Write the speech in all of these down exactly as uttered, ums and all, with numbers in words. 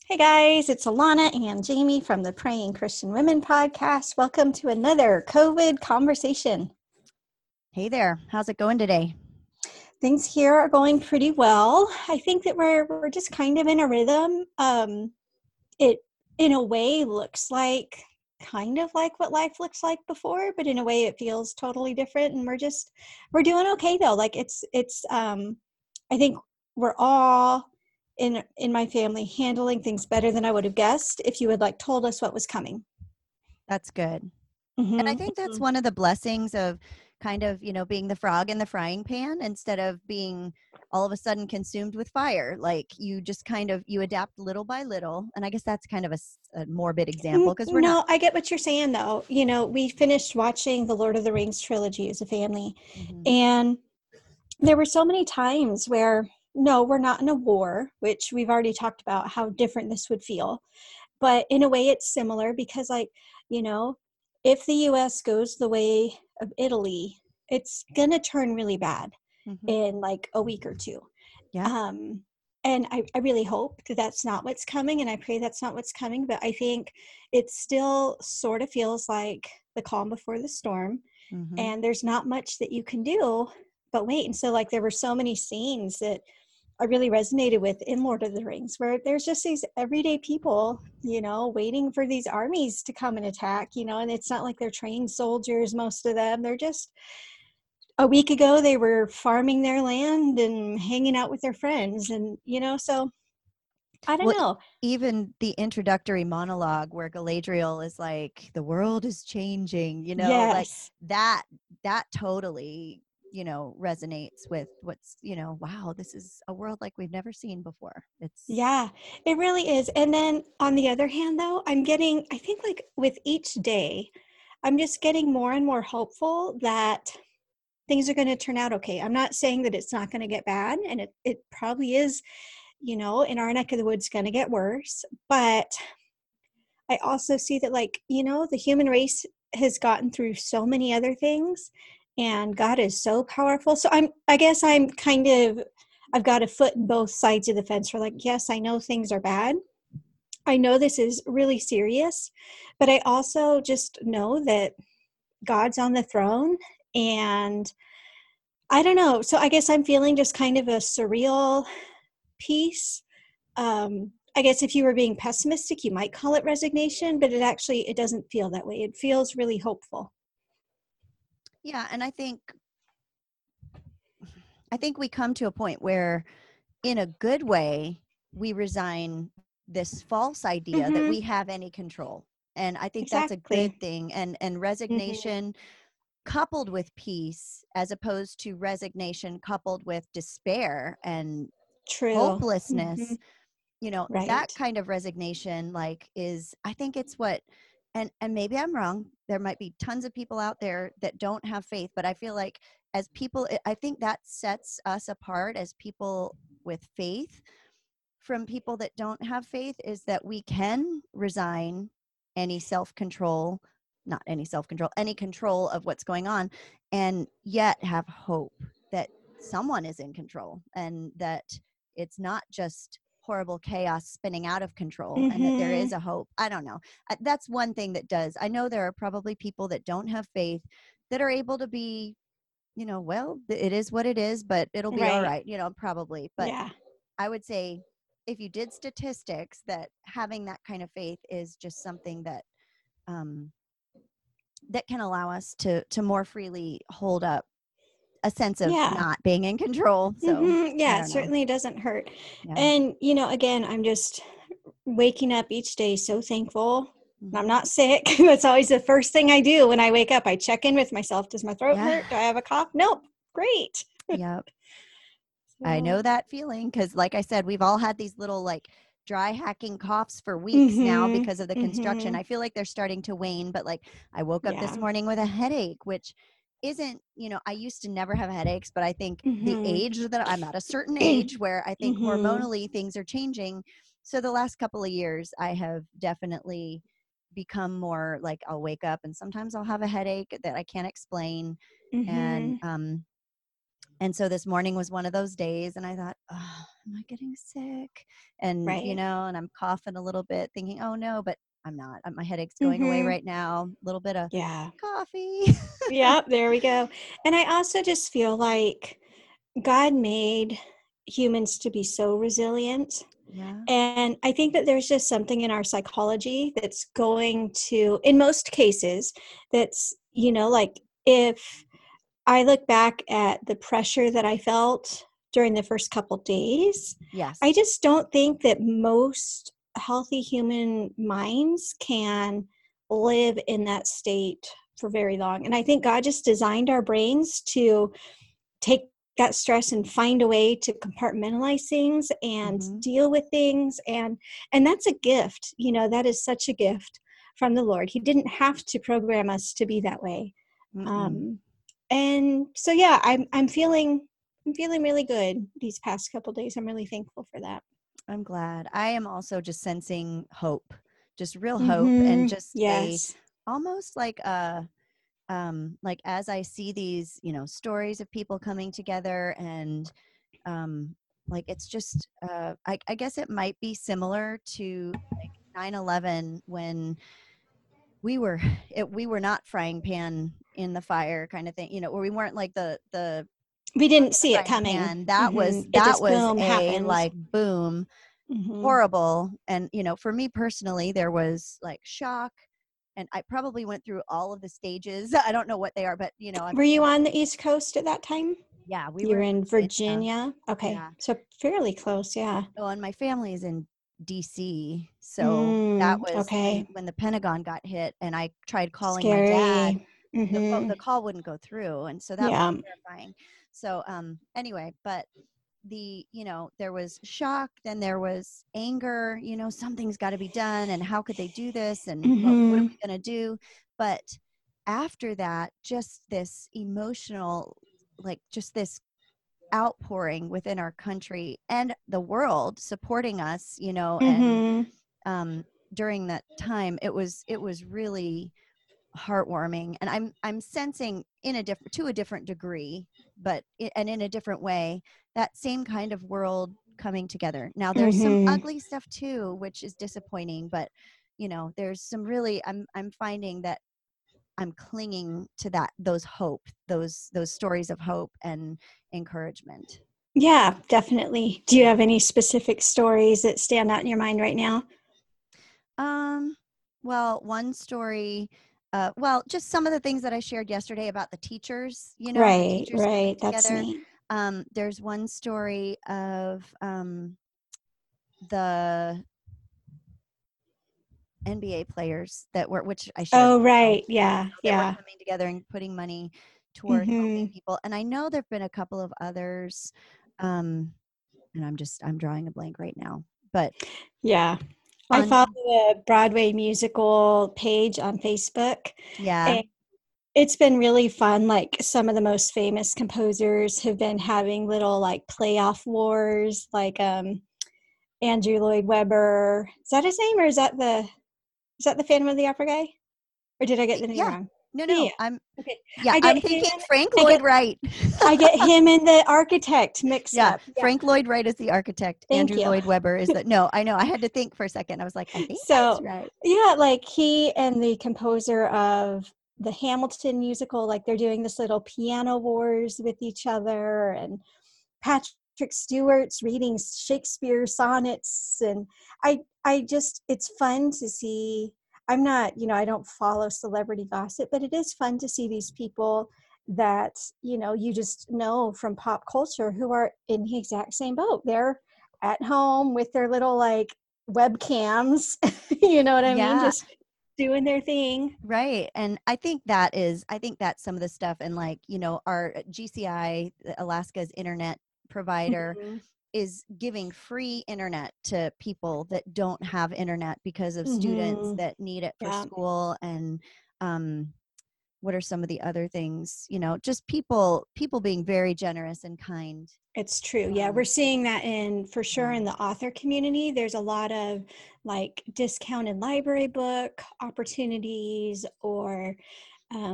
Hey guys, it's Alana and Jamie from the Praying Christian Women podcast. Welcome to another COVID conversation. Hey there. How's it going today? Things here are going pretty well. I think that we're we're just kind of in a rhythm. Um, it in a way looks like kind of like what life looks like before, but in a way it feels totally different. And we're just we're doing okay though. Like it's it's um, I think we're all in in my family handling things better than I would have guessed if you had like told us what was coming. That's good. And I Mm-hmm. think that's one of the blessings of kind of, you know, being the frog in the frying pan instead of being all of a sudden consumed with fire. Like you just kind of, you adapt little by little. And I guess that's kind of a, s- a morbid example because we're not. No, I get what you're saying though. You know, we finished watching the Lord of the Rings trilogy as a family, Mhm. and there were so many times where no, we're not in a war, which we've already talked about how different this would feel. But in a way it's similar because like, you know, if the U S goes the way of Italy, it's going to turn really bad Mhm. in like a week or two. Yeah. Um, and I, I really hope that that's not what's coming, and I pray that's not what's coming. But I think it still sort of feels like the calm before the storm, Mhm. and there's not much that you can do but wait. And so, like, there were so many scenes that I really resonated with in Lord of the Rings, where there's just these everyday people, you know, waiting for these armies to come and attack, you know, and it's not like they're trained soldiers, most of them. They're just a week ago they were farming their land and hanging out with their friends, and you know, so I don't Well, know. even the introductory monologue where Galadriel is like, the world is changing, you know, like Yes. that, that totally, you know, resonates with what's, you know, wow, this is a world like we've never seen before. It's, Yeah, it really is. And then on the other hand though, I'm getting, I think like with each day, I'm just getting more and more hopeful that things are going to turn out okay. I'm not saying that it's not going to get bad, and it, it probably is, you know, in our neck of the woods going to get worse. But I also see that, like, you know, the human race has gotten through so many other things, and God is so powerful. So I'm, I guess I'm kind of, I've got a foot in both sides of the fence. For like, yes, I know things are bad. I know this is really serious, but I also just know that God's on the throne, and I don't know. So I guess I'm feeling just kind of a surreal peace. Um, I guess if you were being pessimistic, you might call it resignation, but it actually it doesn't feel that way. It feels really hopeful. yeah. And I think, I think we come to a point where in a good way, we resign this false idea that Mm-hmm. we have any control. And I think that's a Exactly. good thing. And, and Mm-hmm. resignation coupled with peace, as opposed to resignation coupled with despair and True. Mm-hmm. hopelessness, you know, that Right. kind of resignation, like, is, I think it's what, and and maybe I'm wrong, there might be tons of people out there that don't have faith, but I feel like as people, I think that sets us apart as people with faith from people that don't have faith, is that we can resign any self-control, not any self-control, any control of what's going on, and yet have hope that someone is in control, and that it's not just horrible chaos spinning out of control, and that there Mm-hmm. is a hope. I don't know. Uh, That's one thing that does. I know there are probably people that don't have faith that are able to be, you know, well, it is what it is, but it'll be all Right. right, you know, probably. But Yeah. I would say if you did statistics, that having that kind of faith is just something that um, that can allow us to to more freely hold up a sense of Yeah. not being in control. So Mm-hmm. I Yeah, it don't know. certainly doesn't hurt. Yeah. And, you know, again, I'm just waking up each day so thankful. I'm Hmm. not sick. That's always the first thing I do when I wake up. I check in with myself. Does my throat Yeah. hurt? Do I have a cough? Nope. Great. Yep. I So, know that feeling because, like I said, we've all had these little like dry hacking coughs for weeks now mm-hmm. because of the construction. Mm-hmm. I feel like they're starting to wane, but like I woke up this Yeah. morning with a headache, which isn't, you know, I used to never have headaches, but I think the Mm-hmm. age that I'm at a certain age where I think mm-hmm. hormonally things are changing. So the last couple of years, I have definitely become more like I'll wake up and sometimes I'll have a headache that I can't explain. And Mm-hmm. um And so this morning was one of those days, and I thought, oh, am I getting sick? And, you Right. know, and I'm coughing a little bit thinking, oh no, but I'm not. Uh, My headache's going away Mm-hmm. right now. A little bit of Yeah. coffee. Yep, there we go. And I also just feel like God made humans to be so resilient. Yeah. And I think that there's just something in our psychology that's going to, in most cases, that's, you know, like if I look back at the pressure that I felt during the first couple days, I Yes. just don't think that most healthy human minds can live in that state for very long. And I think God just designed our brains to take that stress and find a way to compartmentalize things and Mm-hmm. deal with things, and and that's a gift. You know, that is such a gift from the Lord. He didn't have to program us to be that way. Mm-mm. um and so yeah, i'm i'm feeling i'm feeling really good these past couple days. I'm really thankful for that. I'm glad. I am also just sensing hope, just real hope, and Mm-hmm. just a Yes. almost like a um like as I see these, you know, stories of people coming together, and um like it's just uh I, I guess it might be similar to like nine eleven, when we were it, we were not frying pan in the fire kind of thing, you know, or we weren't like the the We cook didn't in the see it frying coming. pan. That Hmm. was It that just was boom a happens. like boom, Hmm. horrible. And you know, for me personally, there was like shock, and I probably went through all of the stages. I don't know what they are, but you know, I'm, Were you on the East Coast at that time? yeah, we You were were in in Virginia. Virginia. Okay, Yeah. so fairly close. Yeah. Oh, and my family is in D C. So that Mm, was when okay. when the Pentagon got hit, and I tried calling my dad. Scary. The pho- Hmm. the call wouldn't go through, and so that was Yeah. terrifying. So um anyway, but the you know, there was shock, then there was anger, you know, something's got to be done, and how could they do this, and what what are Hmm. we going to do? But after that, just this emotional, like just this outpouring within our country and the world supporting us, you know, and Hmm. um during that time, it was it was really heartwarming. And i'm i'm sensing in a different to a different degree, but i- and in a different way, that same kind of world coming together. Now there's some Hmm. ugly stuff too, which is disappointing, but you know, there's some really, i'm i'm finding that I'm clinging to that, those hope, those those stories of hope and encouragement. Yeah, definitely. Do you have any specific stories that stand out in your mind right now? Um, well, one story, uh, well, just some of the things that I shared yesterday about the teachers, you know, the Right, teachers coming right. That's together. neat. Um, there's one story of um, the N B A players that were, which I shared, Oh, you know, right. Yeah, that were yeah. coming together and putting money toward helping Hmm. people. And I know there've been a couple of others, um, and I'm just I'm drawing a blank right now, but Yeah. I fun. follow a Broadway musical page on Facebook, Yeah. and it's been really fun. Like some of the most famous composers have been having little like playoff wars, like um Andrew Lloyd Webber. Is that his name, or is that the is that the Phantom of the Opera guy? Or did I get Y- the name Yeah. wrong? No, Yeah, no. yeah. I'm Okay. Yeah, I get I'm him. thinking Frank I Lloyd get Wright. I get him and the architect mixed Yeah, up. Yeah. Frank Lloyd Wright is the architect. Thank Andrew you. Lloyd Webber is the No, I know. I had to think for a second. I was like, I think that's So, right. yeah, like he and the composer of the Hamilton musical, like they're doing this little piano wars with each other, and Patrick Stewart's reading Shakespeare sonnets. And I I just it's fun to see. I'm not, you know, I don't follow celebrity gossip, but it is fun to see these people that, you know, you just know from pop culture who are in the exact same boat. They're at home with their little like webcams, you know what I mean? Yeah, Just doing their thing. right. And I think that is, I think that's some of the stuff. And like, you know, our G C I, Alaska's internet provider, Mhm. is giving free internet to people that don't have internet because of students Mhm. that need it for Yeah. school. And um what are some of the other things, you know, just people people being very generous and kind. It's true. Yeah, we're um seeing that in for sure yeah. in the author community. There's a lot of like discounted library book opportunities, or um,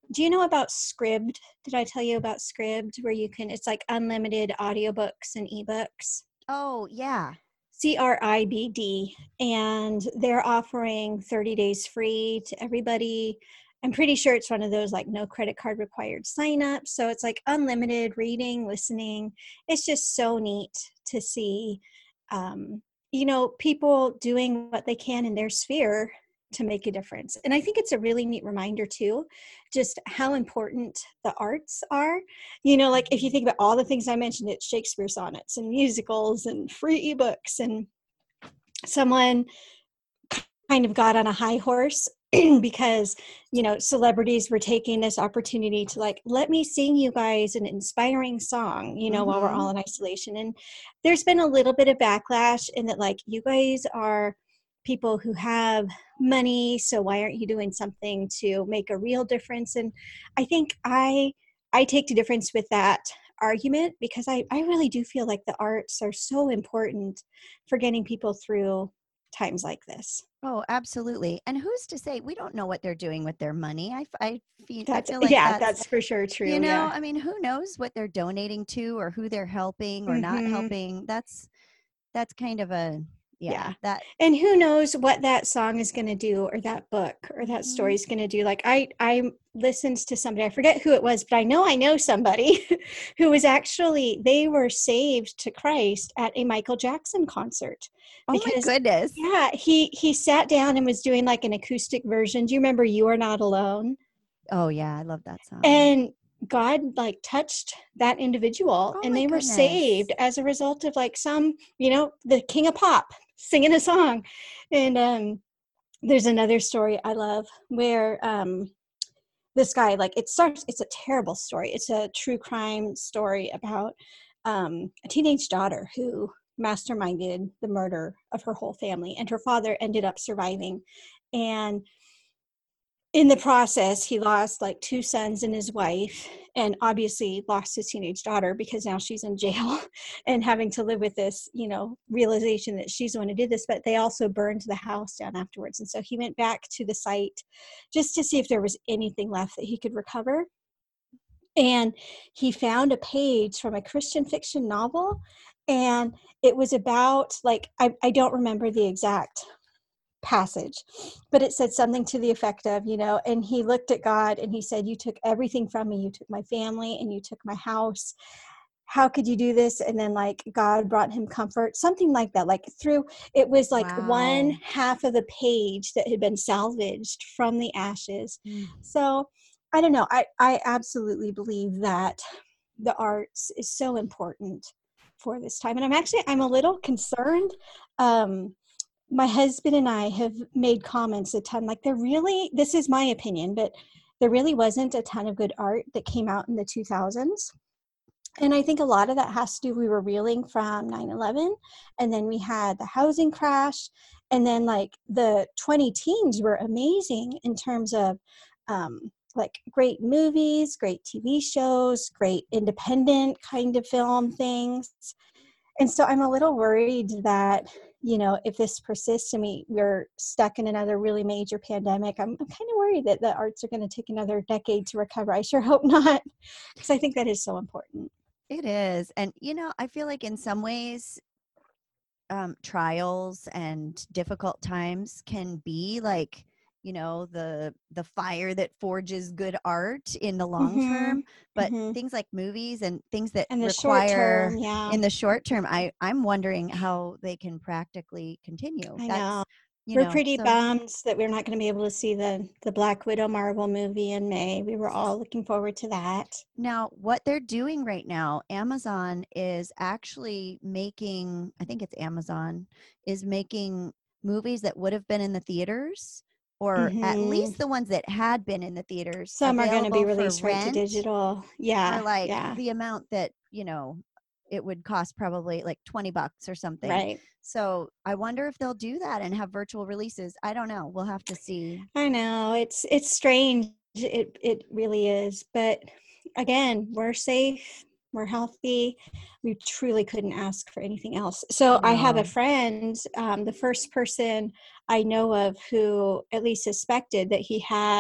do you know about Scribd? Did I tell you about Scribd, where you can, it's like unlimited audiobooks and ebooks? Oh, yeah. C R I B D. And they're offering thirty days free to everybody. I'm pretty sure it's one of those like no credit card required signups. So it's like unlimited reading, listening. It's just so neat to see, um, you know, people doing what they can in their sphere to make a difference. And I think it's a really neat reminder too, just how important the arts are. You know, like if you think about all the things I mentioned, it's Shakespeare sonnets and musicals and free ebooks, and someone kind of got on a high horse because, you know, celebrities were taking this opportunity to like, let me sing you guys an inspiring song, you know, while we're Mm-hmm. all in isolation. And there's been a little bit of backlash in that, like, you guys are people who have money, so why aren't you doing something to make a real difference? And I think I I take the difference with that argument, because I, I really do feel like the arts are so important for getting people through times like this. Oh, absolutely. And who's to say we don't know what they're doing with their money? I, f- I feel I That's, feel like yeah, that's, that's for sure you true. know, Yeah. I mean, who knows what they're donating to or who they're helping or not Hmm. helping? That's that's kind of a yeah, Yeah. that And who knows what that song is going to do, or that book or that story mhm. is going to do. Like I, I listened to somebody, I forget who it was, but I know I know somebody who was actually, they were saved to Christ at a Michael Jackson concert, Oh my because goodness. yeah, he, he sat down and was doing like an acoustic version. Do you remember You Are Not Alone? Oh yeah, I love that song. And God like touched that individual, Oh and my they were goodness. saved as a result of like some, you know, the king of pop singing a song. And um, there's another story I love where um, this guy, like, it starts, it's a terrible story. It's a true crime story about um, a teenage daughter who masterminded the murder of her whole family, and her father ended up surviving. And in the process, he lost like two sons and his wife, and obviously lost his teenage daughter, because now she's in jail and having to live with this, you know, realization that she's the one who did this. But they also burned the house down afterwards. And so he went back to the site just to see if there was anything left that he could recover. And he found a page from a Christian fiction novel. And it was about, like, I, I don't remember the exact passage, but it said something to the effect of, you know, and he looked at God and he said, you took everything from me. You took my family and you took my house. How could you do this? And then like God brought him comfort, something like that. Like through, it was like one Wow. half of the page that had been salvaged from the ashes. Mm. So I don't know. I, I absolutely believe that the arts is so important for this time. And I'm actually, I'm a little concerned. Um, my husband and I have made comments a ton, like there really, this is my opinion, but there really wasn't a ton of good art that came out in the two thousands. And I think a lot of that has to do, we were reeling from nine eleven, and then we had the housing crash, and then like the twenty teens were amazing in terms of um, like great movies, great T V shows, great independent kind of film things. And so I'm a little worried that, you know, if this persists and we, we're stuck in another really major pandemic, I'm, I'm kind of worried that the arts are going to take another decade to recover. I sure hope not, because I think that is so important. It is. And you know, I feel like in some ways um trials and difficult times can be like, you know, the the fire that forges good art in the long Mm-hmm. term, but Mm-hmm. things like movies and things that And the short require term, yeah, in the short term, I I'm wondering how they can practically continue. I know. That's, you We're know, pretty so bummed that we're not going to be able to see the the Black Widow Marvel movie in May. We were all looking forward to that. now, what they're doing right now, Amazon is actually making, I think it's Amazon, is making movies that would have been in the theaters, or at Mm-hmm. least the ones that had been in the theaters, Some are going to be available for released right to rent digital. for Yeah, like yeah, the amount that, you know, it would cost, probably like twenty bucks or something. right. So I wonder if they'll do that and have virtual releases. I don't know. We'll have to see. I know, it's it's strange. It it really is. But again, we're safe, we're healthy. We truly couldn't ask for anything else. So I have a No. friend, um, the first person I know of who at least suspected that he had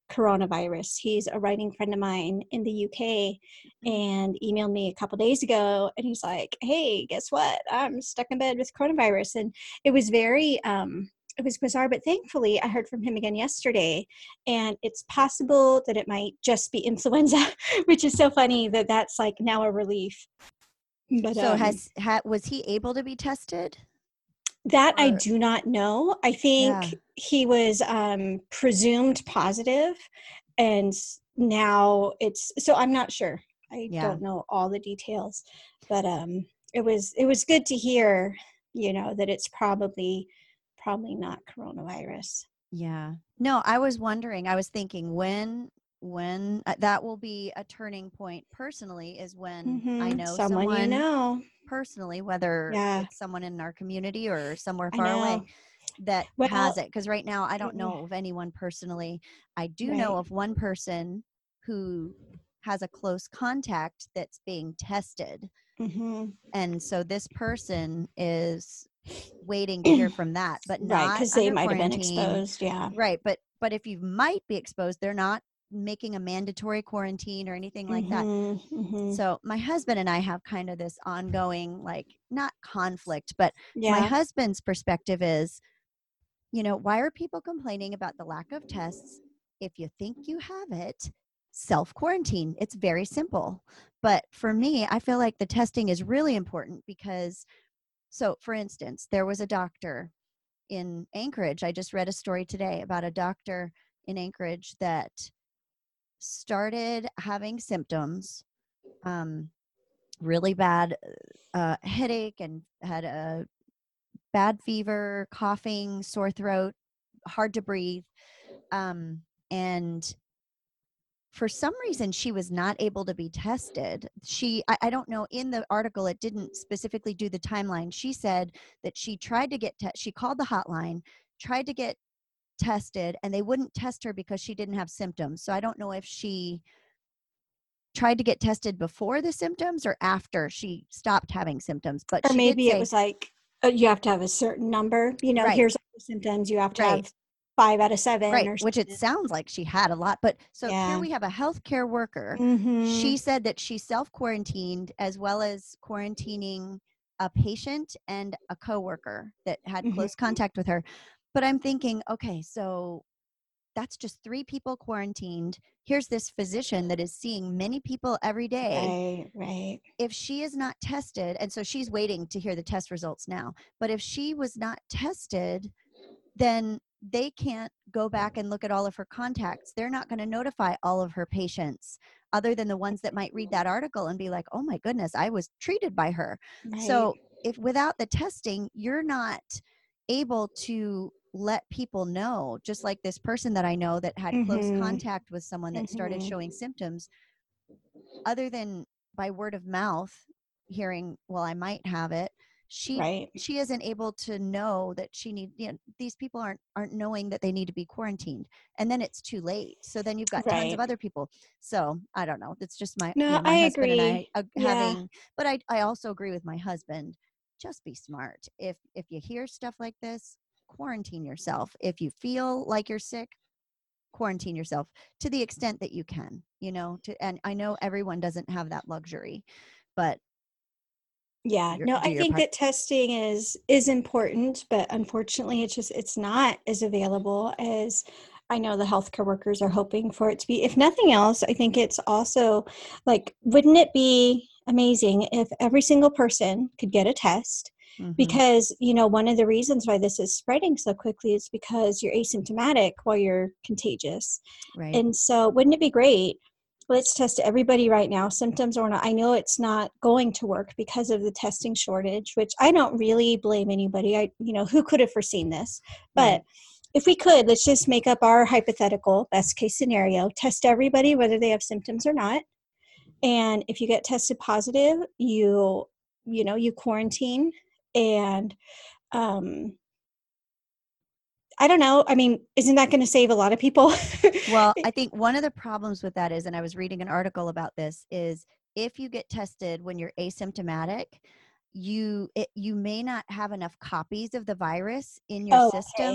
coronavirus. He's a writing friend of mine in the U K and emailed me a couple days ago, and he's like, hey, guess what? I'm stuck in bed with coronavirus. And it was very, um, it was bizarre, but thankfully I heard from him again yesterday, and it's possible that it might just be influenza, which is so funny that that's like now a relief. But So um, has ha, was he able to be tested? that I Or do not know. I yeah, think he was um, presumed positive, and now it's so I'm not sure. I yeah, don't know all the details, but um, it was it was good to hear, you know, that it's probably probably not coronavirus. yeah. No, I was wondering. I was thinking when when uh, that will be a turning point personally is when I Mm-hmm. know Someone you someone know. personally, whether Yeah, it's someone in our community or somewhere I far away, know. that has Well, it. Because right now, I don't yeah, know of anyone personally. I do know right. of one person who has a close contact that's being tested. Mm-hmm. And so this person is waiting to hear from that, but Right, not because they under might have been quarantine. exposed. Yeah. Right. But but if you might be exposed, they're not making a mandatory quarantine or anything like that. Mm-hmm. Mm-hmm. So my husband and I have kind of this ongoing, like, not conflict, but my Yeah. husband's perspective is, you know, why are people complaining about the lack of tests? If you think you have it, self quarantine. It's very simple. But for me, I feel like the testing is really important because, so for instance, there was a doctor in Anchorage. I just read a story today about a doctor in Anchorage that started having symptoms, um, really bad uh, headache, and had a bad fever, coughing, sore throat, hard to breathe. Um, and for some reason, she was not able to be tested. She, I, I don't know, in the article, it didn't specifically do the timeline. She said that she tried to get, te- she called the hotline, tried to get tested, and they wouldn't test her because she didn't have symptoms. So I don't know if she tried to get tested before the symptoms or after she stopped having symptoms. But Or she did maybe it say, was like, uh, you have to have a certain number, you know, right, here's all the symptoms, you have to right, have five out of seven right, or which it something. sounds like she had a lot. But so here Yeah. we have a healthcare worker. Mm-hmm. She said that she self quarantined as well as quarantining a patient and a coworker that had Mm-hmm. close contact with her. But I'm thinking, okay, so that's just three people quarantined. Here's this physician that is seeing many people every day. Right, right. If she is not tested, and so she's waiting to hear the test results now, but if she was not tested, then they can't go back and look at all of her contacts. They're not going to notify all of her patients other than the ones that might read that article and be like, oh my goodness, I was treated by her. Right. So if without the testing, you're not able to let people know, just like this person that I know that had close Mm-hmm. contact with someone that started Mm-hmm. showing symptoms, other than by word of mouth, hearing, well, I might have it, she Right. she isn't able to know that she need, you know, these people aren't aren't knowing that they need to be quarantined, and then it's too late. So then you've got tons of Right. other people. So I don't know, it's just my, you No, know, my I husband and I agree. uh, Yeah. having, but i i also agree with my husband, just be smart. If if you hear stuff like this, quarantine yourself. If you feel like you're sick, quarantine yourself to the extent that you can, you know, to, and I know everyone doesn't have that luxury, but Yeah. your, No, do I your think part. that testing is is important, but unfortunately it's just it's not as available as I know the healthcare workers are hoping for it to be. If nothing else, I think it's also like, wouldn't it be amazing if every single person could get a test? Hmm. Because, you know, one of the reasons why this is spreading so quickly is because you're asymptomatic while you're contagious. Right. And so wouldn't it be great? Let's test everybody right now, symptoms or not. I know it's not going to work because of the testing shortage, which I don't really blame anybody. I, you know, who could have foreseen this? But Right. if we could, let's just make up our hypothetical best case scenario, test everybody, whether they have symptoms or not. And if you get tested positive, you, you know, you quarantine and, um, I don't know. I mean, isn't that going to save a lot of people? Well, I think one of the problems with that is, and I was reading an article about this, is if you get tested when you're asymptomatic, you it, you may not have enough copies of the virus in your Oh, okay. system.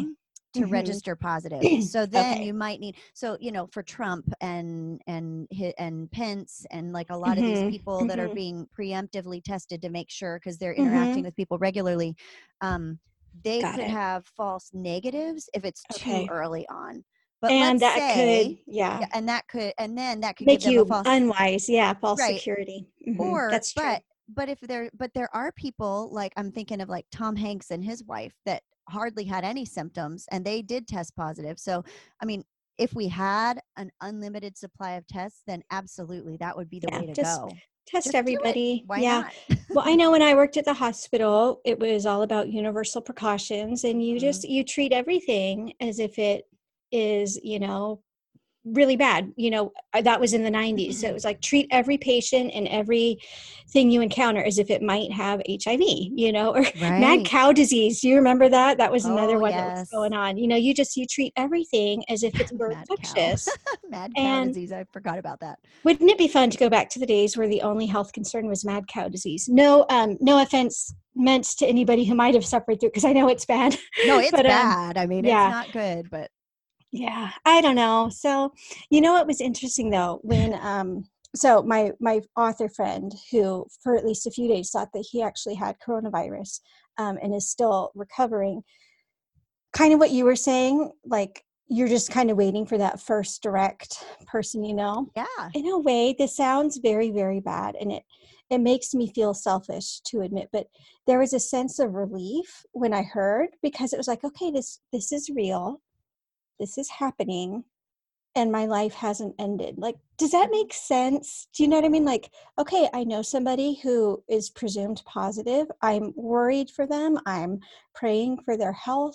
to Mm-hmm. register positive. So then Okay. you might need, so, you know, for Trump and, and, hi- and Pence and like a lot of these Mm-hmm. people that are Mm-hmm. being preemptively tested to make sure, because they're Mm-hmm. interacting with people regularly, um, they Got could it. have false negatives if it's too Okay. early on. But And let's that could, say, yeah, yeah, and that could, and then that could give make them a you false, unwise. Yeah, false right. security. Hmm. Or, That's true. but, but if there, but there are people like I'm thinking of like Tom Hanks and his wife that hardly had any symptoms and they did test positive. So, I mean, if we had an unlimited supply of tests, then absolutely that would be the Yeah, way to just go. test Just do it. everybody. Why Yeah. not? Well, I know when I worked at the hospital, it was all about universal precautions, and you Hmm. just you treat everything as if it is, you know, really bad. You know, uh, that was in the nineties. So it was like treat every patient and everything you encounter as if it might have H I V, you know, or mad Right. cow disease. Do you remember that? That was another Oh, one that was yes. going on. You know, you just you treat everything as if it's Mad cow. infectious. Mad cow And disease. I forgot about that. wouldn't it be fun to go back to the days where the only health concern was mad cow disease? No, um, no offense meant to anybody who might have suffered through, because I know it's bad. No, it's But um, bad. I mean, it's yeah, not good, but yeah, I don't know. So, you know what was interesting though, when um, so my my author friend, who for at least a few days thought that he actually had coronavirus, um, and is still recovering, kind of what you were saying, like you're just kind of waiting for that first direct person, you know. yeah. In a way, this sounds very, very bad, and it it makes me feel selfish to admit, but there was a sense of relief when I heard, because it was like, okay, this this is real, this is happening, and my life hasn't ended. Like, does that Mhm. make sense? Do you know what I mean? Like, okay, I know somebody who is presumed positive. I'm worried for them. I'm praying for their health.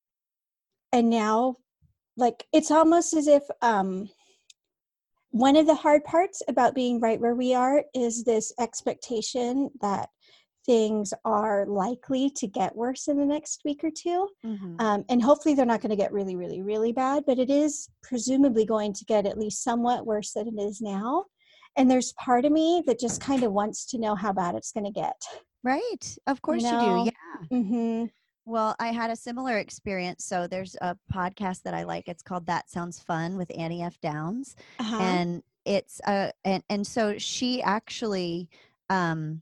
And now, like, it's almost as if um one of the hard parts about being right where we are is this expectation that things are likely to get worse in the next week or two. Mhm. Um, and hopefully they're not going to get really, really, really bad, but it is presumably going to get at least somewhat worse than it is now. And there's part of me that just kind of wants to know how bad it's going to get, Right. Of you course you do. know? Yeah. Mm-hmm. Well, I had a similar experience. So there's a podcast that I like. It's called That Sounds Fun with Annie F. Downs. Uh-huh. And it's uh and and so she actually um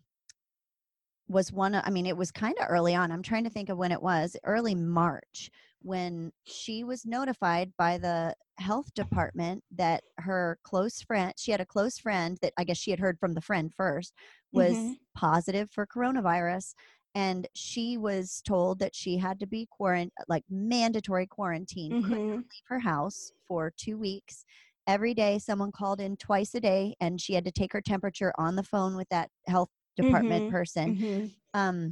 was one of, I mean, it was kind of early on. I'm trying to think of when it was, early March, when she was notified by the health department that her close friend, she had a close friend that I guess she had heard from the friend first, Mm-hmm. was positive for coronavirus. And she was told that she had to be quarant like mandatory quarantine, could Mm-hmm. not leave her house for two weeks. Every day, someone called in twice a day, and she had to take her temperature on the phone with that health department Mm-hmm. person. Mm-hmm. Um,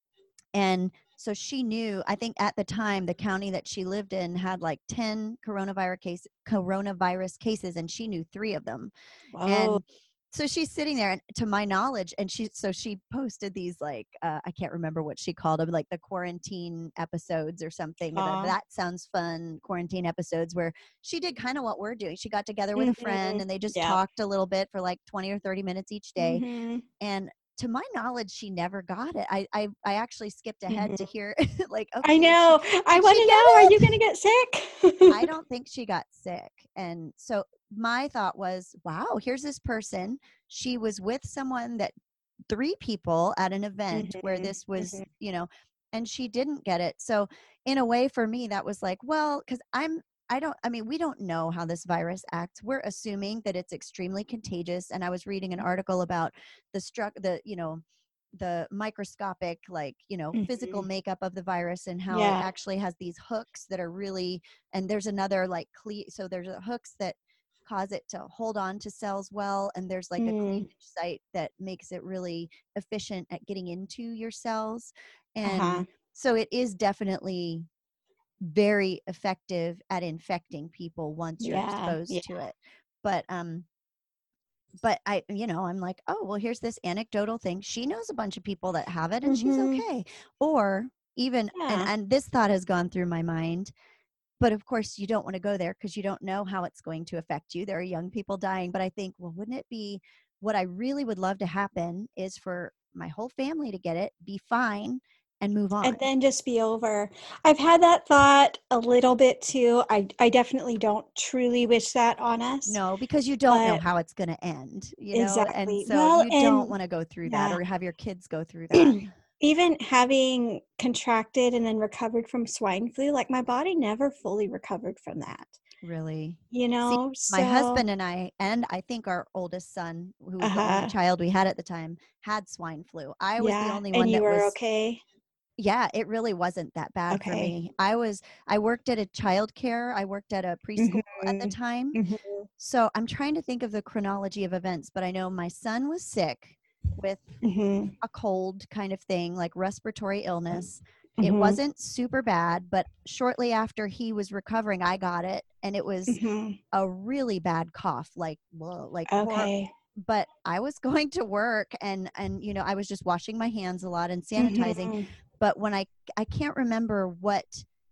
and so she knew, I think at the time, the county that she lived in had like ten coronavirus case, coronavirus cases, and she knew three of them. Whoa. And so she's sitting there, and to my knowledge, and she, so she posted these like, uh, I can't remember what she called them, like the quarantine episodes or something. The, Aw. that sounds fun quarantine episodes, where she did kind of what we're doing. She got together with a Mm-hmm. friend and they just Yeah. talked a little bit for like twenty or thirty minutes each day. Mm-hmm. And to my knowledge, she never got it. I I, I actually skipped ahead to Mm-hmm. hear like, I okay, did she know. I did want she to get know, are it? you going to get I sick? don't think she got sick. And so my thought was, wow, here's this person. She was with someone that three people at an event where Mhm, this was, mhm, you know, and she didn't get it. So in a way for me, that was like, well, because I'm I don't, I mean, we don't know how this virus acts. We're assuming that it's extremely contagious. And I was reading an article about the struck, the, you know, the microscopic, like, you know, physical mhm. makeup of the virus and how it Yeah. actually has these hooks that are really, and there's another like, cle- so there's a hooks that cause it to hold on to cells well. And there's like a Mm. cleavage site that makes it really efficient at getting into your cells. Uh-huh. And so it is definitely very effective at infecting people once you're Yeah. Yeah. exposed to it. But um but I, you know, I'm like, oh, well, here's this anecdotal thing. She knows a bunch of people that have it and she's Mhm. okay. Or even, and Yeah. and this thought has gone through my mind, but of course you don't want to go there because you don't know how it's going to affect you. There are young people dying, but I think, well, wouldn't it be, what I really would love to happen is for my whole family to get it, be fine, and move on. And then just be over. I've had that thought a little bit too. I I definitely don't truly wish that on us. No, because you don't know But how it's going to end, you know, and exactly. so Well, you don't and want to go through that yeah. or have your kids go through that. Even having contracted and then recovered from swine flu, like my body never fully recovered from that. Really? You See, know, my so husband and I, and I think our oldest son, who was the only uh-huh. child we had at the time, had swine flu. I was the Yeah. only And one you that were was, okay? yeah, it really wasn't that bad for Okay. me. I was, I worked at a childcare. I worked at a preschool at the Mhm. time. Mhm. So I'm trying to think of the chronology of events, but I know my son was sick with Mhm. a cold kind of thing, like respiratory illness. It Mhm. wasn't super bad, but shortly after he was recovering, I got it. And it was Mhm. a really bad cough, like, whoa, like hor- Okay. but I was going to work and, and, you know, I was just washing my hands a lot and sanitizing. Mhm. But when I, I can't remember what,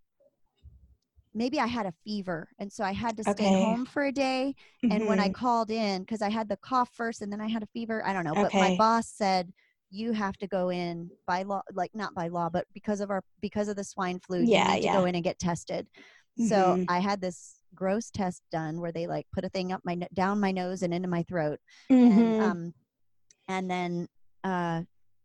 maybe I had a fever. And so I had to stay Okay. home for a day. And when I Mhm. called in, because I had the cough first and then I had a fever, I don't know. But my Okay. boss said, you have to go in by law, like not by law, but because of our, because of the swine flu, you Yeah, need to go yeah. in and get tested. So Mhm. I had this gross test done where they like put a thing up my, no- down my nose and into my throat. And, Mhm. um, and then, uh,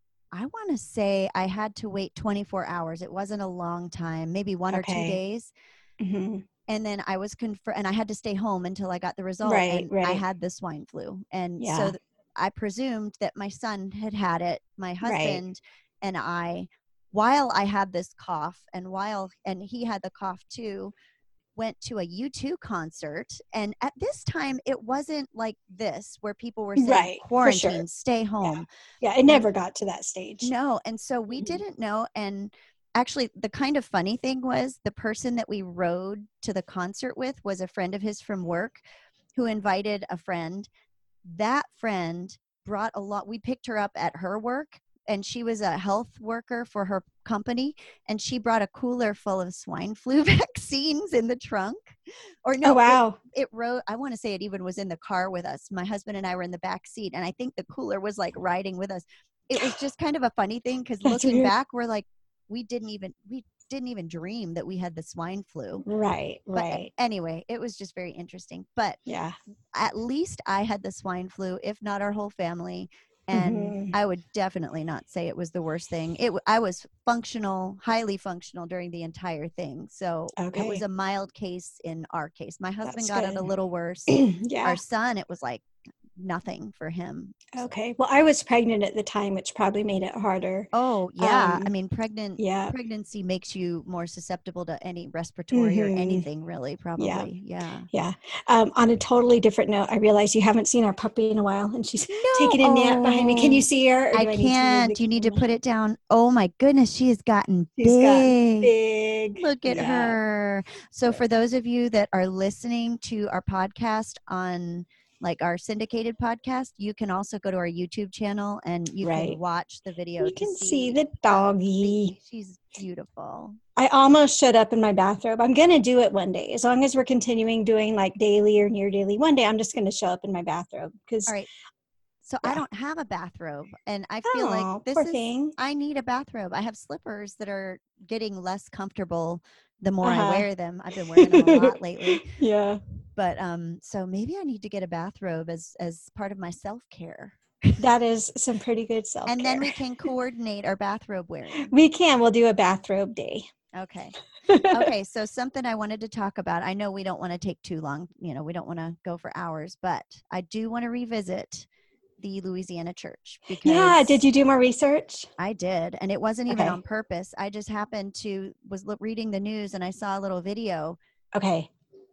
I want to say I had to wait twenty-four hours. It wasn't a long time, maybe one or two Okay. days. Mhm. And then I was confirmed, and I had to stay home until I got the result, Right, and I right. had the swine flu. And so Yeah. th- I presumed that my son had had it. My Right. husband and I, while I had this cough, and while and he had the cough too, went to a U two concert. And at this time, it wasn't like this where people were saying Right. For sure. quarantine, stay Yeah. home. Yeah, it And never got to that stage. no, and so we Mhm. didn't know. And actually, the kind of funny thing was the person that we rode to the concert with was a friend of his from work who invited a friend. That friend brought a lot. We picked her up at her work, and she was a health worker for her company, and she brought a cooler full of swine flu vaccines in the trunk. Or Oh, no, it wow. it rode. I want to say it even was in the car with us. My husband and I were in the back seat, and I think the cooler was like riding with us. It was just kind of a funny thing because That's looking weird. back, we're like, we didn't even we didn't even dream that we had the swine flu. Right, But right. anyway, it was just very interesting. But Yeah. at least I had the swine flu, if not our whole family. And Mhm. I would definitely not say it was the worst thing. It, w- I was functional, highly functional during the entire thing. So it was Okay. a mild case in our case. My husband That's got it a good. little worse. Our Yeah. son, it was like nothing for him. Okay. Well, I was pregnant at the time, which probably made it harder. Oh, yeah. I Um, mean, pregnant yeah. pregnancy makes you more susceptible to any respiratory or Mhm. anything, really, Yeah. probably. Yeah. Yeah. Um, on a totally different note, I realize you haven't seen our puppy in a while, and she's No. taking a nap behind me. Can you Oh, see her, or I do I need to move the can't. You need to camera? put it down. Oh my goodness, she has gotten She's gotten big. big. Look at Yeah. her. So for those of you that are listening to our podcast on like our syndicated podcast, you can also go to our YouTube channel and you can Right. watch the video You to can see see the the baby. doggy. She's beautiful. I almost showed up in my bathrobe. I'm going to do it one day. As long as we're continuing doing like daily or near daily, one day I'm just going to show up in my bathrobe because, All right. So I yeah. don't have a bathrobe and I feel like Oh, this poor is thing. I need a bathrobe. I have slippers that are getting less comfortable the more I Uh-huh. wear them. I've been wearing them a lot lately. Yeah. But um so maybe I need to get a bathrobe as as part of my self-care. That is some pretty good And then self-care. we can coordinate our bathrobe wearing. We can. We'll do a bathrobe day. Okay. Okay, so something I wanted to talk about. I know we don't want to take too long, you know, we don't want to go for hours, but I do want to revisit the Louisiana church Yeah. Did because you do more research? I did, and it wasn't even Okay. on purpose. I just happened to was lo- reading the news and I saw a little video. Okay.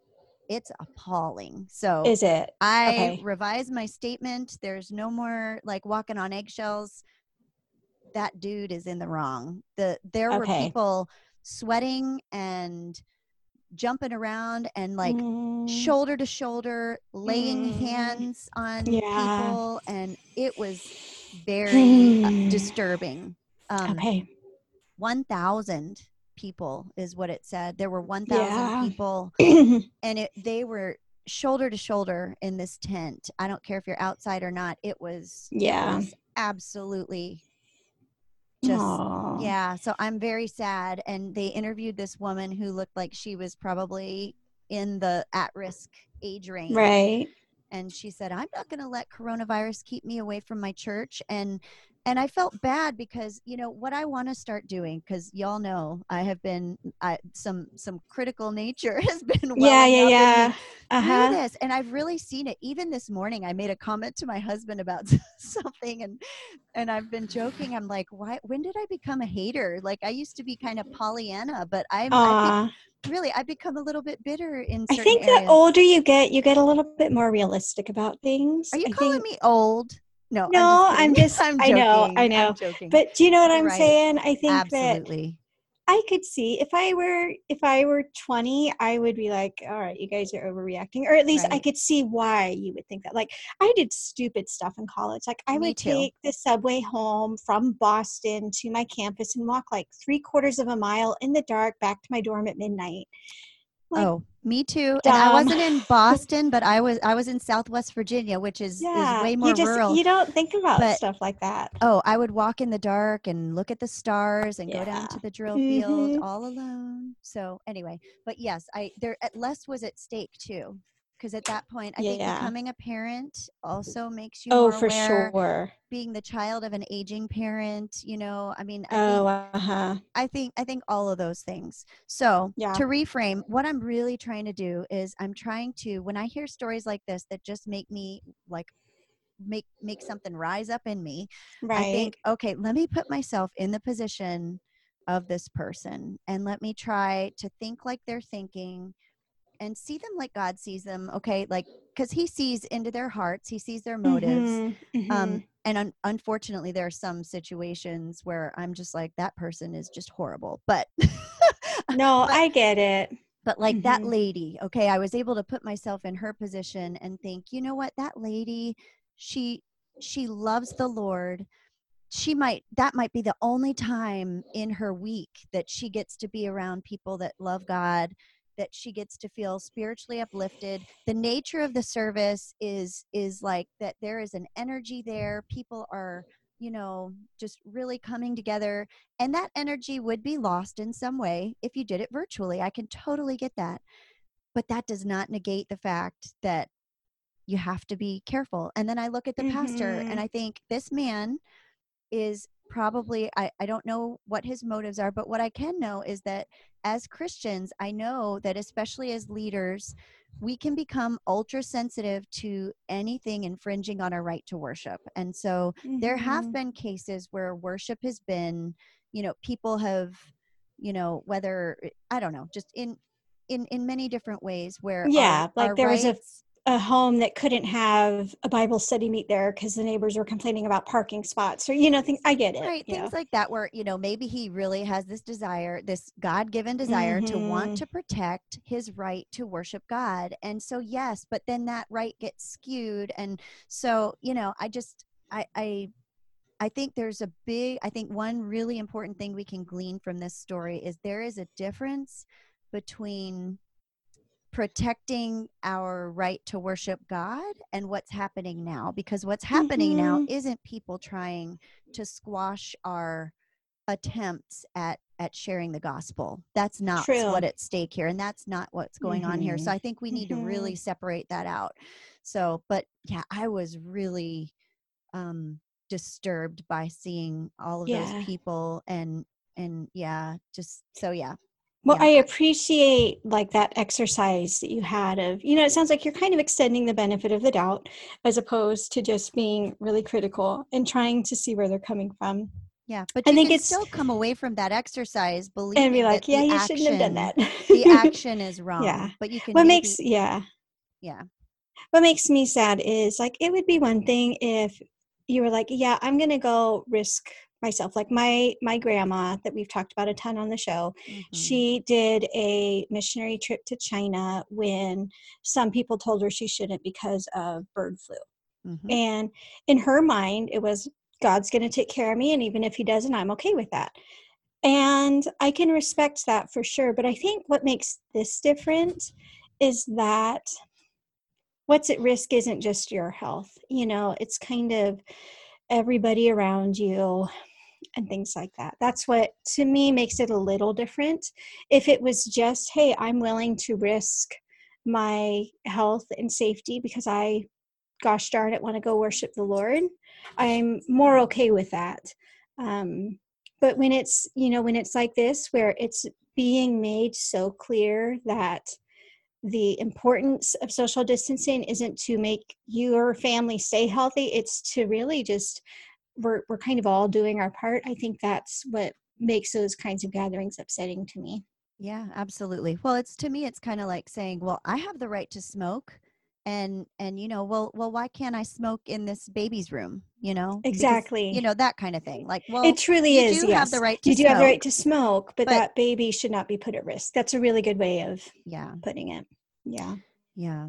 It's appalling. So Is it? I Okay. revised my statement. There's no more like walking on eggshells. That dude is in the wrong. The there were Okay. people sweating and jumping around and like Mm, shoulder to shoulder laying mm, hands on yeah. people, and it was very uh, Hmm. disturbing. Um Okay. one thousand people is what it said. There were one thousand Yeah. people, and it they were shoulder to shoulder in this tent. I don't care if you're outside or not. It was it Yeah. was absolutely just, Oh, yeah. So I'm very sad. And they interviewed this woman who looked like she was probably in the at-risk age range. right. And she said, I'm not going to let coronavirus keep me away from my church. And and I felt bad because, you know, what I want to start doing, because y'all know I have been I, some some critical nature has been Yeah, welling yeah, up in me yeah. through Uh-huh. this, and I've really seen it. Even this morning I made a comment to my husband about something, and and I've been joking. I'm like, why when did I become a hater? Like, I used to be kind of Pollyanna, but I'm I think Uh, really I've become a little bit bitter in I certain think the areas. older you get, you get a little bit more realistic about things. Are you I calling think, me old? No, I'm just no, I'm kidding. just, I'm I know, I joking. I'm know. joking. But do you know what You're I'm right. saying? I think that Absolutely. I could see if I were if I were twenty, I would be like, all right, you guys are overreacting. Or at least I Right. could see why you would think that. Like, I did stupid stuff in college. Like, I Me would too. take the subway home from Boston to my campus and walk like three quarters of a mile in the dark back to my dorm at midnight. Like, Oh, me too. And I dumb. wasn't in Boston, but I was I was in Southwest Virginia, which is is Yeah, way you more just rural. you don't think about But stuff like that. oh, I would walk in the dark and look at the stars and go down Yeah. to the drill field Mhm. all alone. So anyway, but yes, I there at less was at stake too. Because at that point, I think Yeah. becoming a parent also makes you Oh, more for aware. sure. Being the child of an aging parent, you know, I mean, I think Oh, uh-huh. I think I think all of those things. So, Yeah. to reframe, what I'm really trying to do is I'm trying to, when I hear stories like this that just make me like make make something rise up in me, I Right. think, okay, let me put myself in the position of this person and let me try to think like they're thinking and see them like God sees them, okay? Like, because he sees into their hearts, he sees their motives. Mhm. Um, Mhm. and un- unfortunately, there are some situations where I'm just like, that person is just horrible. But, No, but, I get it. but like that Mhm. lady, okay, I was able to put myself in her position and think, you know what, that lady, she, she loves the Lord. She might, that might be the only time in her week that she gets to be around people that love God, that she gets to feel spiritually uplifted. The nature of the service is is like that there is an energy there. People are, you know, just really coming together, and that energy would be lost in some way if you did it virtually. I can totally get that. But that does not negate the fact that you have to be careful. And then I look at the pastor and Mhm. I think this man is probably, I, I don't know what his motives are, but what I can know is that as Christians, I know that especially as leaders, we can become ultra sensitive to anything infringing on our right to worship. And so there have Mhm. been cases where worship has been, you know, people have, you know, whether, I don't know, just in in in many different ways where our Yeah, our like there was a rights. a home that couldn't have a Bible study meet there because the neighbors were complaining about parking spots or, you know, things. I get it, Right, you things know. like that where, you know, maybe he really has this desire, this God-given desire to want Mhm. to protect his right to worship God. And so yes, but then that right gets skewed. And so, you know, I just I I I think there's a big I think one really important thing we can glean from this story is there is a difference between protecting our right to worship God and what's happening now, because what's happening now Mhm. isn't people trying to squash our attempts at at sharing the gospel. That's not True. what at stake here, and that's not what's going on here. So Mhm. I think we need to really Mhm. separate that out. So, but yeah, I was really um disturbed by seeing all of those Yeah. people, and and yeah, just so yeah. Well, Yeah. I I, appreciate like that exercise that you had of, you know, it sounds like you're kind of extending the benefit of the doubt as opposed to just being really critical and trying to see where they're coming from. Yeah, but I you think can it's still come away from that exercise and be believing that like, yeah, the you shouldn't have done action that. the action is Yeah. wrong, but you can What makes maybe, yeah. yeah. What makes me sad is like it would be one thing if you were like, yeah, I'm going to go risk myself. Like my my grandma that we've talked about a ton on the show, Mhm. she did a missionary trip to China when some people told her she shouldn't because of bird flu. Mhm. And in her mind, it was God's going to take care of me and even if he doesn't, I'm okay with that. And I can respect that for sure, but I think what makes this different is that what's at risk isn't just your health. You know, it's kind of everybody around you. and things like that. That's what, to me, makes it a little different. If it was just, hey, I'm willing to risk my health and safety because I, gosh darn it, want to go worship the Lord, I'm more okay with that. Um, but when it's, you know, when it's like this, where it's being made so clear that the importance of social distancing isn't to make your family stay healthy, it's to really just, we're we're kind of all doing our part. I think that's what makes those kinds of gatherings upsetting to me. Yeah, absolutely. Well, it's to me, it's kind of like saying, well, I have the right to smoke. And, and, you know, well, well, why can't I smoke in this baby's room? You know, because, you Exactly. know, that kind of thing. Like, well, It truly you is, do have the yes. right to You do have the right smoke, to smoke, but but that baby should not be put at risk. That's a really good way of yeah, putting it. Yeah. yeah.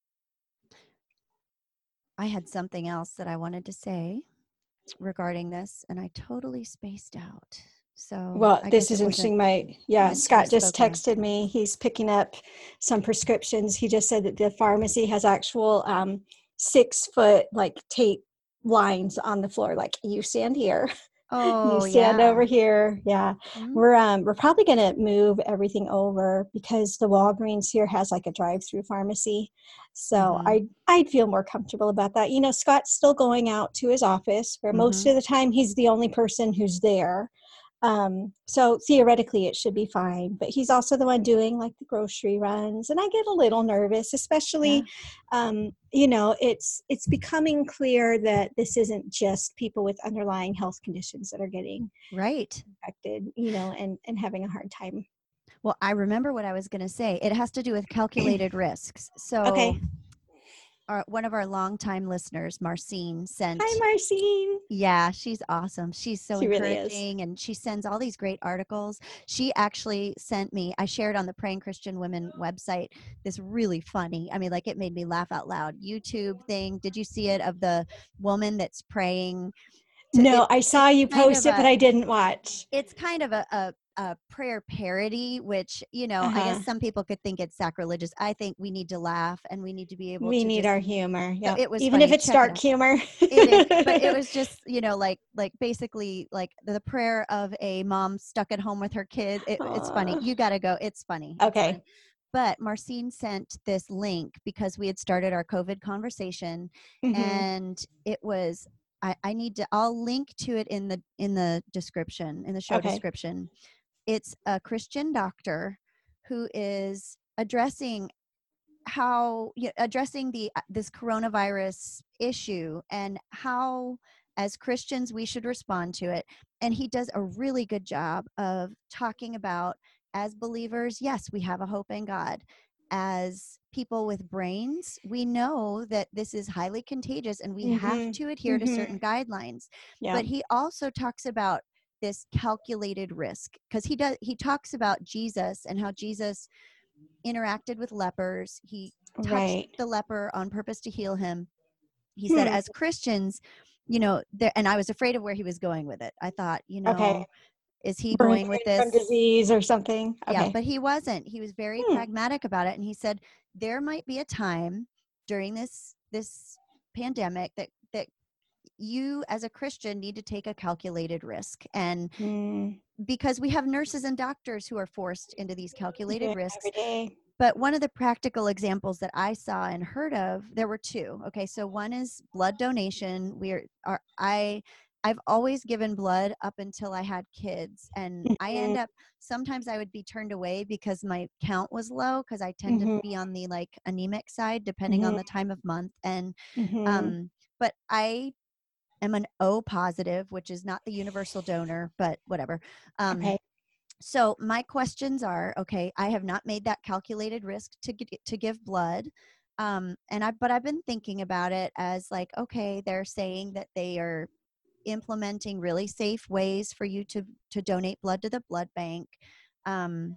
I had something else that I wanted to say regarding this, and I totally spaced out. So Well, I this guess it is wasn't interesting. My, yeah, meant to be Scott just spoken of. texted me. He's picking up some prescriptions. He just said that the pharmacy has actual um, six foot like tape lines on the floor. Like, you stand here, you Oh, stand yeah. over here. Yeah. Mhm. We're um we're probably gonna move everything over because the Walgreens here has like a drive-through pharmacy. So Mhm. I I'd feel more comfortable about that. You know, Scott's still going out to his office where most Mhm. of the time he's the only person who's there. Um, so theoretically it should be fine, but he's also the one doing like the grocery runs. And I get a little nervous, Yeah. especially, um, you know, it's, it's becoming clear that this isn't just people with underlying health conditions that are getting Right. affected, you know, and, and having a hard time. Well, I remember what I was going to say. It has to do with calculated risks. So, Okay. our, one of our longtime listeners, Marcine, Hi, sent, Marcine. yeah, she's awesome. She's so She really is. encouraging, and she sends all these great articles. She actually sent me, I shared on the Praying Christian Women website, this really funny, I mean, like it made me laugh out loud, YouTube thing. Did you see it, of the woman that's praying? To, No, it, I saw it's you kind of post it, but a, I didn't watch. it's kind of a, a, a prayer parody, which, you know, I Uh-huh. guess some people could think it's sacrilegious. I think we need to laugh and we need to be able We to need just, our humor. so Yep. it was Even if funny. it's Check it dark out. humor. It is, but it was just, you know, like, like basically like the prayer of a mom stuck at home with her kids. It, it's funny. Aw. You got to go. It's funny. It's Okay. funny. But Marcine sent this link because we had started our COVID conversation, Mm-hmm. and it was, I, I need to, I'll link to it in the, in the description, in the show Okay. description. It's a Christian doctor who is addressing how, you know, addressing the uh, this coronavirus issue and how as Christians we should respond to it. And he does a really good job of talking about, as believers, yes, we have a hope in God. As people with brains, we know that this is highly contagious and we have Mm-hmm. to adhere to Mm-hmm. certain guidelines. Yeah. But he also talks about this calculated risk, because he does he talks about Jesus and how Jesus interacted with lepers. He touched Right. the leper on purpose to heal him. He said, Hmm. as Christians, you know, there, and I was afraid of where he was going with it. I thought, you Okay. know, is he We're going with immune from this? disease or something. Yeah, Okay. but he wasn't. He was very Hmm. pragmatic about it. And he said, there might be a time during this, this pandemic that, that you as a Christian need to take a calculated risk. And Hmm. because we have nurses and doctors who are forced into these calculated Yeah, risks. every day. But one of the practical examples that I saw and heard of, there were two. Okay, so one is blood donation. We're are I I've always given blood up until I had kids, and I Mm-hmm. end up, sometimes I would be turned away because my count was low, because I tend to Mm-hmm. be on the like anemic side depending on Mm-hmm. the time of month. And Mm-hmm. um but I am an O positive, which is not the universal donor, but whatever. Um Okay. so my questions are, okay, I have not made that calculated risk to get, to give blood. Um, and I, but I've been thinking about it as like, okay, they're saying that they are implementing really safe ways for you to, to donate blood to the blood bank. Um,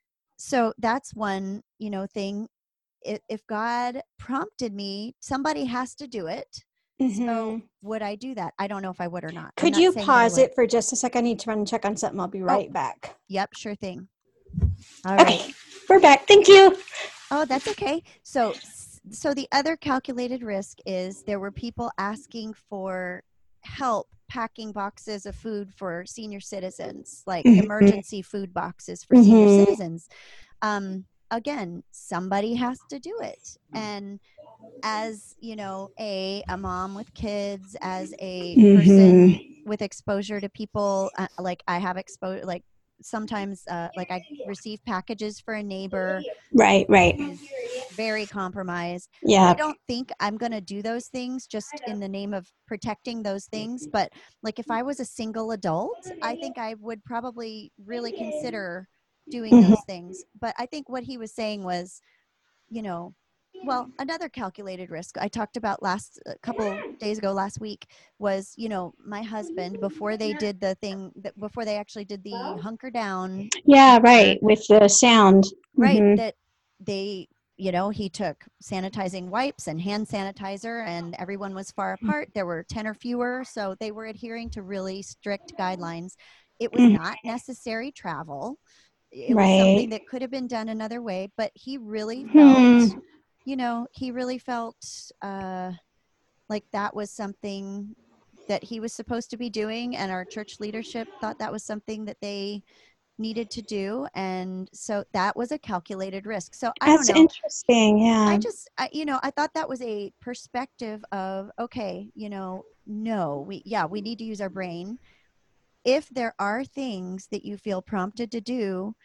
so that's one, you know, thing. If, if God prompted me, somebody has to do it. So Mm-hmm. would I do that? I don't know if I would or not. I'm Could not you saying that I pause would. it for just a second? I need to run and check on something. I'll be Oh, right back. yep, sure thing. All right. Okay. We're back. Thank you. Oh, that's okay. So, so the other calculated risk is there were people asking for help packing boxes of food for senior citizens, like Mhm. emergency food boxes for senior Mhm. citizens. Um, again, somebody has to do it. And as, you know, a, a mom with kids, as a person Mhm. with exposure to people, uh, like I have exposure, like sometimes, uh, like I receive packages for a neighbor Right, right. who is very compromised. I Yeah. don't think I'm going to do those things just in the name of protecting those things. But like if I was a single adult, I think I would probably really consider doing Mhm. those things. But I think what he was saying was, you know, well, another calculated risk I talked about last a couple days ago, last week, was, you know, my husband, before they did the thing that before they actually did the hunker down Yeah, measure, right. With the sound. right, Mhm. that they, you know, he took sanitizing wipes and hand sanitizer, and everyone was far apart. There were ten or fewer, so they were adhering to really strict guidelines. It was Mhm. not necessary travel. It was Right. something that could have been done another way, but he really felt, Hmm. you know, he really felt uh, like that was something that he was supposed to be doing, and our church leadership thought that was something that they needed to do. And so that was a calculated risk. So I don't That's know. interesting. I Yeah. just, I, you know, I thought that was a perspective of, okay, you know, no, we, yeah, we need to use our brain. If there are things that you feel prompted to do,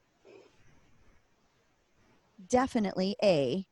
definitely A,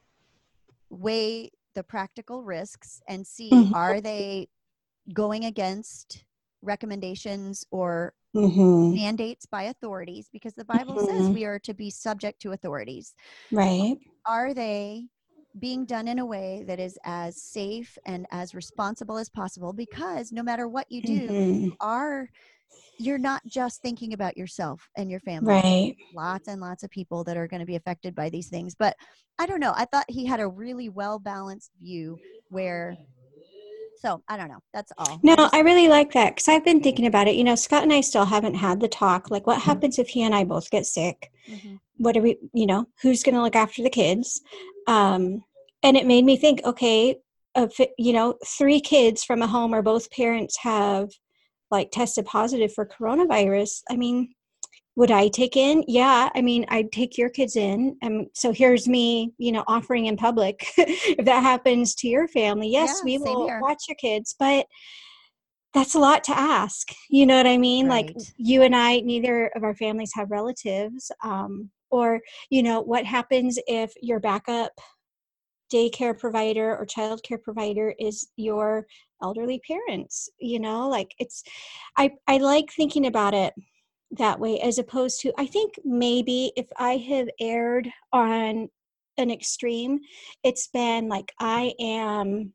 weigh the practical risks and see, Mhm. are they going against recommendations or Mhm. mandates by authorities? Because the Bible says Mhm. we are to be subject to authorities. Right. Are they being done in a way that is as safe and as responsible as possible? Because no matter what you do, you Mhm. are, you're not just thinking about yourself and your family. Right. Lots and lots of people that are going to be affected by these things. But I don't know. I thought he had a really well balanced view where, so I don't know. That's all. No, I just, I really like that because I've been thinking about it. You know, Scott and I still haven't had the talk. Like, what happens if he and I both get sick? mhm. What are we, you know, who's going to look after the kids? Um, and it made me think, okay, if, it- you know, three kids from a home where both parents have like tested positive for coronavirus. I mean, would I take in? Yeah. I mean, I'd take your kids in. And so here's me, you know, offering in public. If that happens to your family, yes, Yeah, we same will here. watch your kids. But that's a lot to ask. You know what I mean? Like Right. you and I, neither of our families have relatives. Um, or, you know, what happens if your backup daycare provider or childcare provider is your elderly parents? You know, like it's, I, I like thinking about it that way as opposed to, I think maybe if I have erred on an extreme, it's been like I am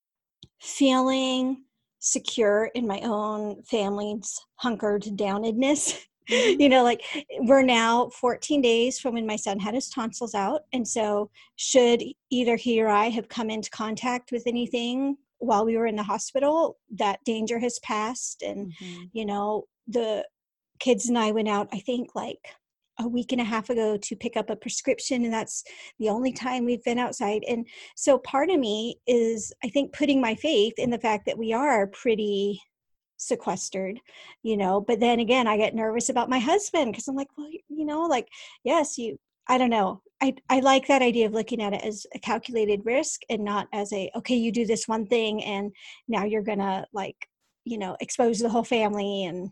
feeling secure in my own family's hunkered downedness. Mm-hmm. You know, like we're now fourteen days from when my son had his tonsils out. And so, should either he or I have come into contact with anything while we were in the hospital, that danger has passed. And, Mm-hmm. you know, the kids and I went out, I think like a week and a half ago to pick up a prescription. And that's the only time we've been outside. And so part of me is, I think, putting my faith in the fact that we are pretty sequestered, you know, but then again, I get nervous about my husband because I'm like, well, you know, like, yes, you, I don't know. I, I like that idea of looking at it as a calculated risk and not as a, okay, you do this one thing and now you're going to like, you know, expose the whole family. And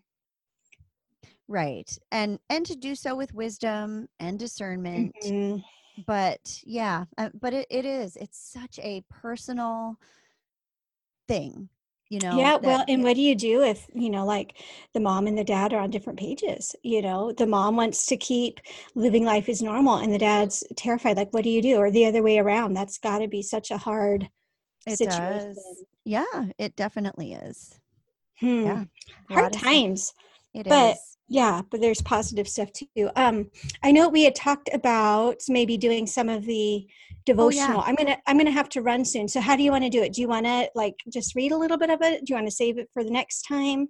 Right. And and to do so with wisdom and discernment. Mhm. But yeah, uh, but it, it is. It's such a personal thing, you know, Yeah, that well, and what do you do if, you know, like the mom and the dad are on different pages? You know, the mom wants to keep living life as normal and the dad's terrified. Like, what do you do? Or the other way around. That's got to be such a hard it situation. does. Yeah, it definitely is. Hmm. Yeah. A Hard lot of stuff. times. It But is. yeah, but there's positive stuff too. Um, I know we had talked about maybe doing some of the Oh yeah. devotional. I'm gonna I'm gonna have to run soon. So how do you want to do it? Do you want to like just read a little bit of it? Do you want to save it for the next time?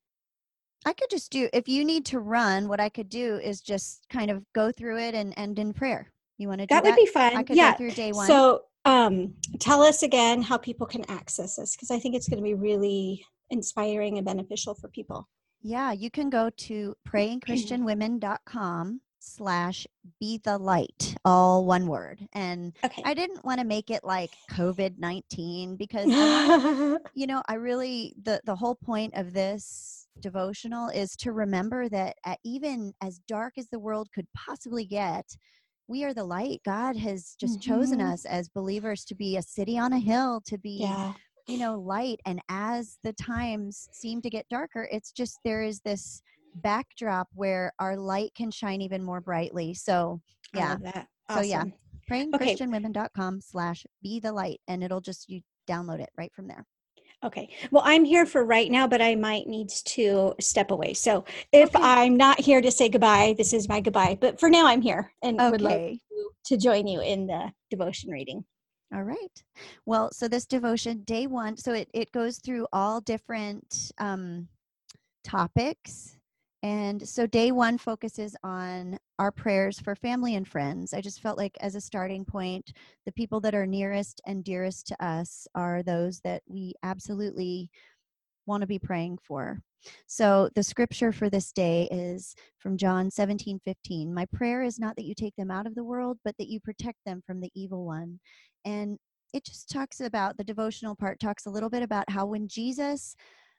I could just do, if you need to run, what I could do is just kind of go through it and end in prayer. You want to do That would that? be I fun. could go Yeah. through day one. So um, tell us again how people can access this because I think it's going to be really inspiring and beneficial for people. Yeah, you can go to praying christian women dot com slash be the light, all one word. And Okay. I didn't want to make it like COVID nineteen because I want to, you know, I really, the, the whole point of this devotional is to remember that at, even as dark as the world could possibly get, we are the light. God has just chosen Mhm. us as believers to be a city on a hill, to be, Yeah. you know, light. And as the times seem to get darker, it's just there is this backdrop where our light can shine even more brightly. So, I yeah. love that. So, yeah, Awesome. praying Okay. christian women dot com slash be the light. And it'll just, you download it right from there. Okay. Well, I'm here for right now, but I might need to step away. So if Okay. I'm not here to say goodbye, this is my goodbye. But for now, I'm here and would love Okay. to, to join you in the devotion reading. All right. Well, so this devotion, day one, so it, it goes through all different um, topics. And so day one focuses on our prayers for family and friends. I just felt like as a starting point, the people that are nearest and dearest to us are those that we absolutely want to be praying for. So the scripture for this day is from John seventeen fifteen. My prayer is not that you take them out of the world, but that you protect them from the evil one. And it just talks about, the devotional part talks a little bit about how when Jesus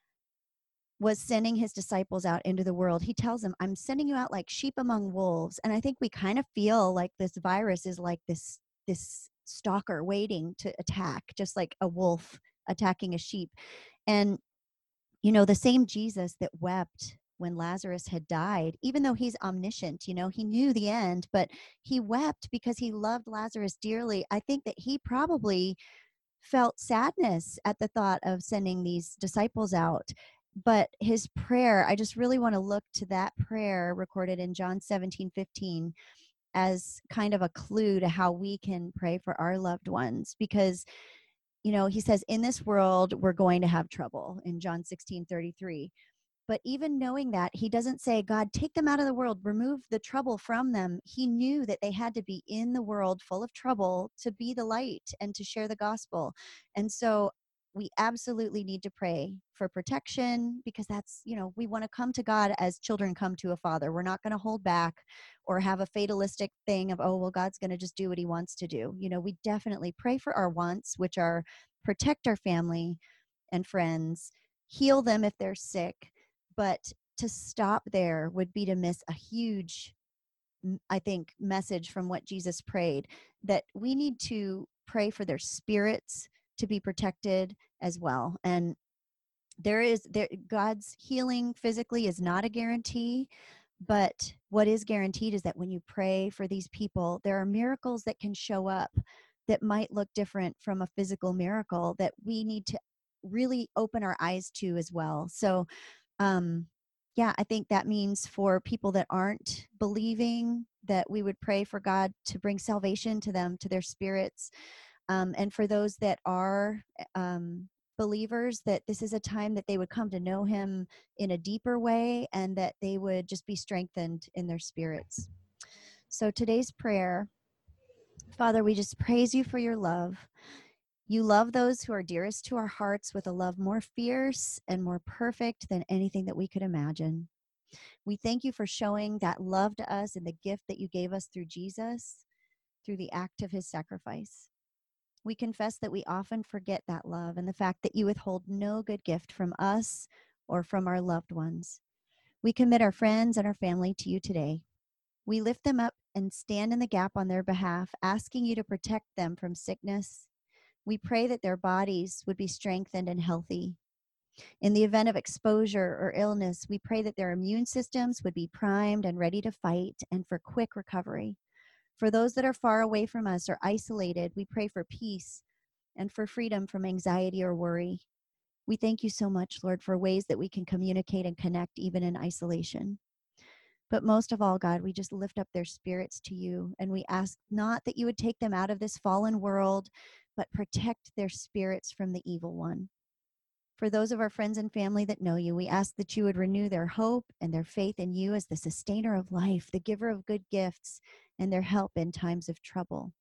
was sending his disciples out into the world, he tells them, I'm sending you out like sheep among wolves. And I think we kind of feel like this virus is like this this stalker waiting to attack, just like a wolf attacking a sheep. And you know, the same Jesus that wept when Lazarus had died, even though he's omniscient, you know, he knew the end, but he wept because he loved Lazarus dearly. I think that he probably felt sadness at the thought of sending these disciples out. But his prayer, I just really want to look to that prayer recorded in John seventeen fifteen as kind of a clue to how we can pray for our loved ones. Because, you know, he says, in this world, we're going to have trouble in John sixteen thirty-three. But even knowing that, he doesn't say, God, take them out of the world, remove the trouble from them. He knew that they had to be in the world full of trouble to be the light and to share the gospel. And so we absolutely need to pray for protection, because that's, you know, we want to come to God as children come to a father. We're not going to hold back or have a fatalistic thing of, oh, well, God's going to just do what he wants to do. You know, we definitely pray for our wants, which are protect our family and friends, heal them if they're sick. But to stop there would be to miss a huge, I think, message from what Jesus prayed, that we need to pray for their spirits to be protected as well. And there is there God's healing physically is not a guarantee, but what is guaranteed is that when you pray for these people, there are miracles that can show up that might look different from a physical miracle that we need to really open our eyes to as well. So um yeah, I think that means for people that aren't believing, that we would pray for God to bring salvation to them, to their spirits. Um, and for those that are um, believers, that this is a time that they would come to know him in a deeper way, and that they would just be strengthened in their spirits. So today's prayer, Father, we just praise you for your love. You love those who are dearest to our hearts with a love more fierce and more perfect than anything that we could imagine. We thank you for showing that love to us in the gift that you gave us through Jesus, through the act of his sacrifice. We confess that we often forget that love and the fact that you withhold no good gift from us or from our loved ones. We commit our friends and our family to you today. We lift them up and stand in the gap on their behalf, asking you to protect them from sickness. We pray that their bodies would be strengthened and healthy. In the event of exposure or illness, we pray that their immune systems would be primed and ready to fight, and for quick recovery. For those that are far away from us or isolated, we pray for peace and for freedom from anxiety or worry. We thank you so much, Lord, for ways that we can communicate and connect even in isolation. But most of all, God, we just lift up their spirits to you, and we ask not that you would take them out of this fallen world, but protect their spirits from the evil one. For those of our friends and family that know you, we ask that you would renew their hope and their faith in you as the sustainer of life, the giver of good gifts, and their help in times of trouble.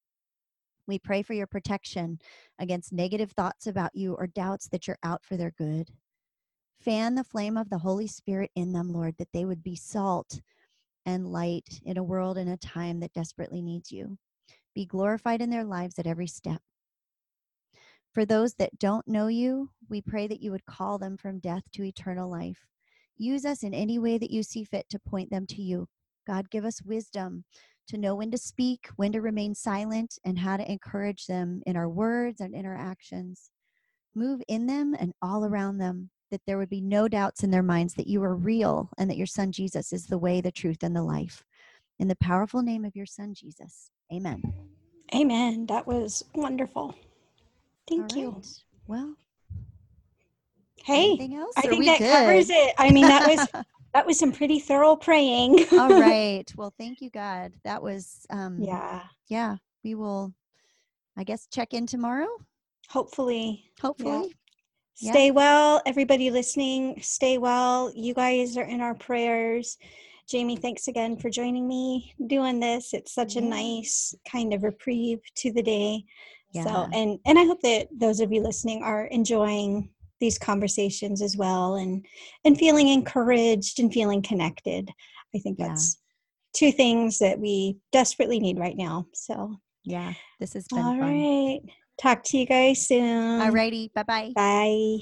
We pray for your protection against negative thoughts about you or doubts that you're out for their good. Fan the flame of the Holy Spirit in them, Lord, that they would be salt and light in a world and a time that desperately needs you. Be glorified in their lives at every step. For those that don't know you, we pray that you would call them from death to eternal life. Use us in any way that you see fit to point them to you. God, give us wisdom to know when to speak, when to remain silent, and how to encourage them in our words and in our actions. Move in them and all around them, that there would be no doubts in their minds that you are real and that your Son Jesus is the way, the truth, and the life. In the powerful name of your Son Jesus, amen. Amen. That was wonderful. Thank All you. right. Well, Hey, anything else? I Are think we that good? covers it. I mean, that was that was some pretty thorough praying. All right. Well, thank you, God. That was, um, Yeah. yeah, we will, I guess, check in tomorrow. Hopefully. Hopefully. Yeah. Stay Yeah. well. Everybody listening, stay well. You guys are in our prayers. Jamie, thanks again for joining me doing this. It's such Yeah. a nice kind of reprieve to the day. Yeah. So, and, and I hope that those of you listening are enjoying these conversations as well, and, and feeling encouraged and feeling connected. I think Yeah. that's two things that we desperately need right now. So, yeah, this has been all fun. right. Talk to you guys soon. All righty. Bye-bye. Bye.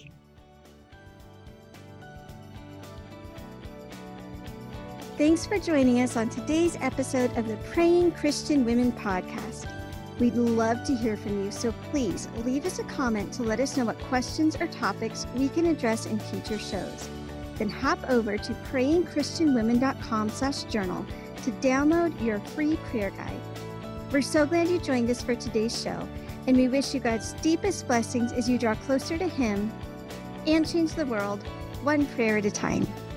Thanks for joining us on today's episode of the Praying Christian Women podcast. We'd love to hear from you, so please leave us a comment to let us know what questions or topics we can address in future shows. Then hop over to praying christian women dot com slash journal to download your free prayer guide. We're so glad you joined us for today's show, and we wish you God's deepest blessings as you draw closer to Him and change the world one prayer at a time.